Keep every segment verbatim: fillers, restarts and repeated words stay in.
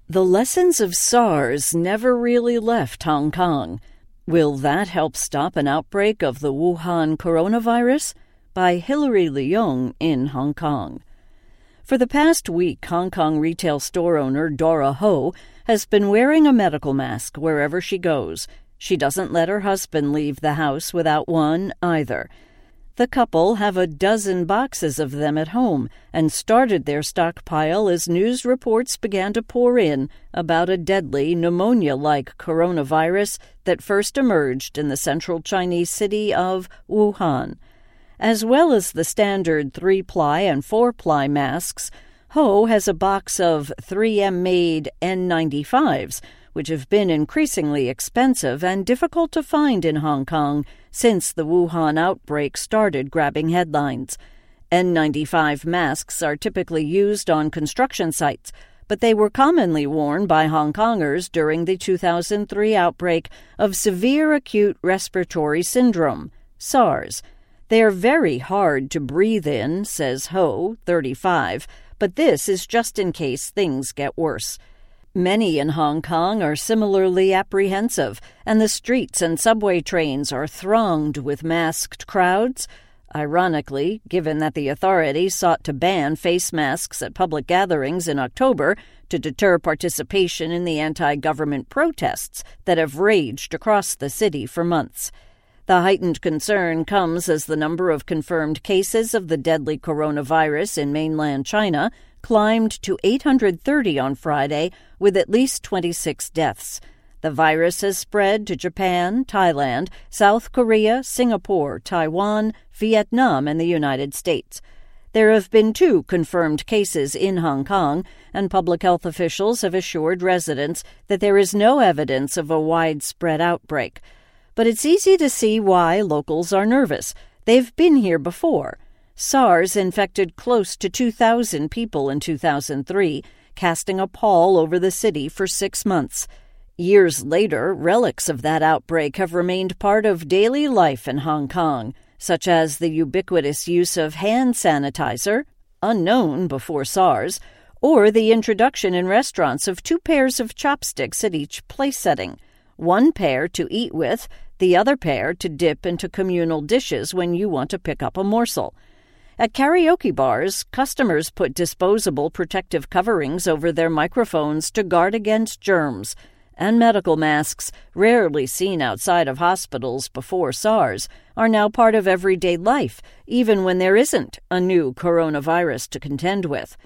The lessons of SARS never really left Hong Kong. Will that help stop an outbreak of the Wuhan coronavirus? By Hilary Leung in Hong Kong. For the past week, Hong Kong retail store owner Dora Ho has been wearing a medical mask wherever she goes. She doesn't let her husband leave the house without one either. The couple have a dozen boxes of them at home and started their stockpile as news reports began to pour in about a deadly pneumonia-like coronavirus that first emerged in the central Chinese city of Wuhan. As well as the standard three-ply and four-ply masks, Ho has a box of three M-made N ninety-fives, which have been increasingly expensive and difficult to find in Hong Kong since the Wuhan outbreak started grabbing headlines. N ninety-five masks are typically used on construction sites, but they were commonly worn by Hong Kongers during the two thousand three outbreak of severe acute respiratory syndrome, SARS. They are very hard to breathe in, says Ho, thirty-five, but this is just in case things get worse. Many in Hong Kong are similarly apprehensive, and the streets and subway trains are thronged with masked crowds. Ironically, given that the authorities sought to ban face masks at public gatherings in October to deter participation in the anti-government protests that have raged across the city for months. The heightened concern comes as the number of confirmed cases of the deadly coronavirus in mainland China climbed to eight hundred thirty on Friday, with at least twenty-six deaths. The virus has spread to Japan, Thailand, South Korea, Singapore, Taiwan, Vietnam, and the United States. There have been two confirmed cases in Hong Kong, and public health officials have assured residents that there is no evidence of a widespread outbreak. But it's easy to see why locals are nervous. They've been here before. SARS infected close to two thousand people in two thousand three, casting a pall over the city for six months. Years later, relics of that outbreak have remained part of daily life in Hong Kong, such as the ubiquitous use of hand sanitizer, unknown before SARS, or the introduction in restaurants of two pairs of chopsticks at each place setting, one pair to eat with, the other pair to dip into communal dishes when you want to pick up a morsel. At karaoke bars, customers put disposable protective coverings over their microphones to guard against germs, and medical masks, rarely seen outside of hospitals before SARS, are now part of everyday life, even when there isn't a new coronavirus to contend with.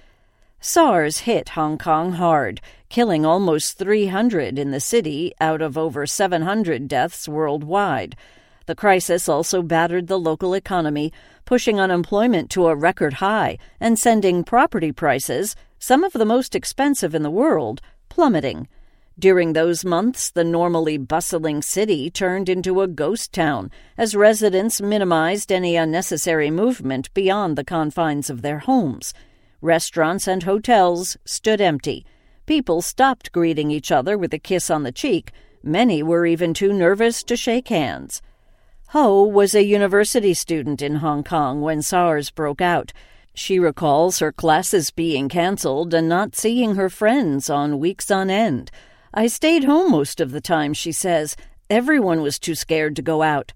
SARS hit Hong Kong hard, killing almost three hundred in the city out of over seven hundred deaths worldwide. The crisis also battered the local economy, pushing unemployment to a record high and sending property prices, some of the most expensive in the world, plummeting. During those months, the normally bustling city turned into a ghost town as residents minimized any unnecessary movement beyond the confines of their homes. Restaurants and hotels stood empty. People stopped greeting each other with a kiss on the cheek. Many were even too nervous to shake hands. Ho was a university student in Hong Kong when SARS broke out. She recalls her classes being canceled and not seeing her friends on weeks on end. "I stayed home most of the time," she says. "Everyone was too scared to go out."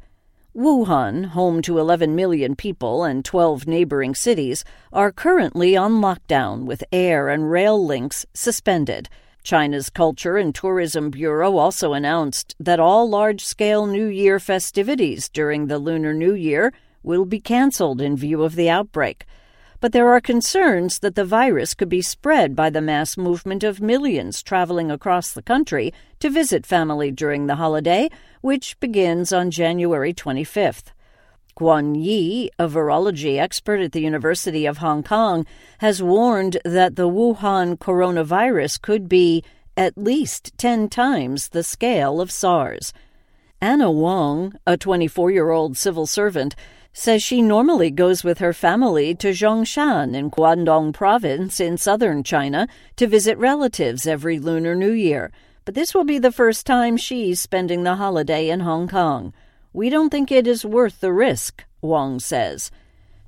Wuhan, home to eleven million people and twelve neighboring cities, are currently on lockdown with air and rail links suspended. China's Culture and Tourism Bureau also announced that all large-scale New Year festivities during the Lunar New Year will be canceled in view of the outbreak. But there are concerns that the virus could be spread by the mass movement of millions traveling across the country to visit family during the holiday, which begins on January twenty-fifth. Guan Yi, a virology expert at the University of Hong Kong, has warned that the Wuhan coronavirus could be at least ten times the scale of SARS. Anna Wong, a twenty-four-year-old civil servant, says she normally goes with her family to Zhongshan in Guangdong Province in southern China to visit relatives every Lunar New Year, but this will be the first time she's spending the holiday in Hong Kong. "We don't think it is worth the risk," Wong says.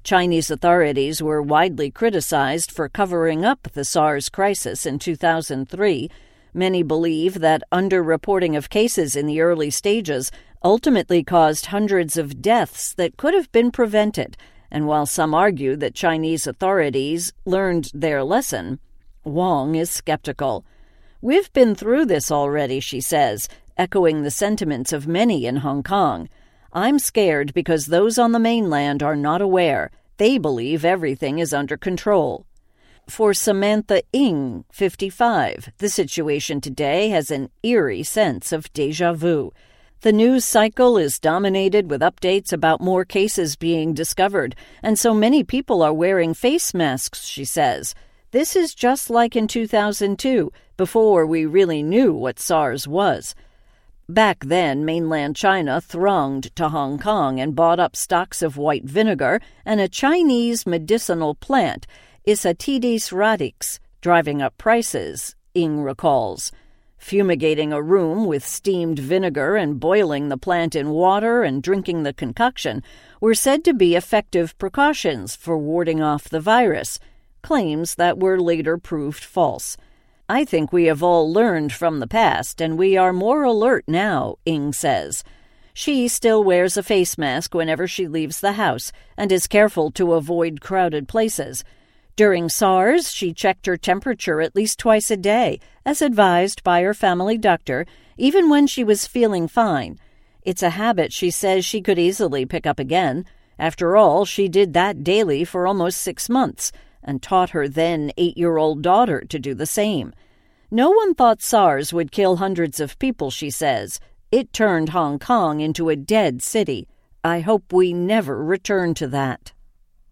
Chinese authorities were widely criticized for covering up the SARS crisis in two thousand three. Many believe that underreporting of cases in the early stages ultimately caused hundreds of deaths that could have been prevented, and while some argue that Chinese authorities learned their lesson, Wong is skeptical. "We've been through this already," she says, echoing the sentiments of many in Hong Kong. "I'm scared because those on the mainland are not aware. They believe everything is under control." For Samantha Ng, fifty-five, the situation today has an eerie sense of déjà vu. The news cycle is dominated with updates about more cases being discovered, and so many people are wearing face masks, she says. This is just like in two thousand two, before we really knew what SARS was. Back then, mainland China thronged to Hong Kong and bought up stocks of white vinegar and a Chinese medicinal plant, Isatidis radix, driving up prices, Ng recalls. Fumigating a room with steamed vinegar and boiling the plant in water and drinking the concoction were said to be effective precautions for warding off the virus, claims that were later proved false. "I think we have all learned from the past, and we are more alert now," Ng says. She still wears a face mask whenever she leaves the house and is careful to avoid crowded places. During SARS, she checked her temperature at least twice a day, as advised by her family doctor, even when she was feeling fine. It's a habit she says she could easily pick up again. After all, she did that daily for almost six months, and taught her then eight-year-old daughter to do the same. No one thought SARS would kill hundreds of people, she says. It turned Hong Kong into a dead city. I hope we never return to that.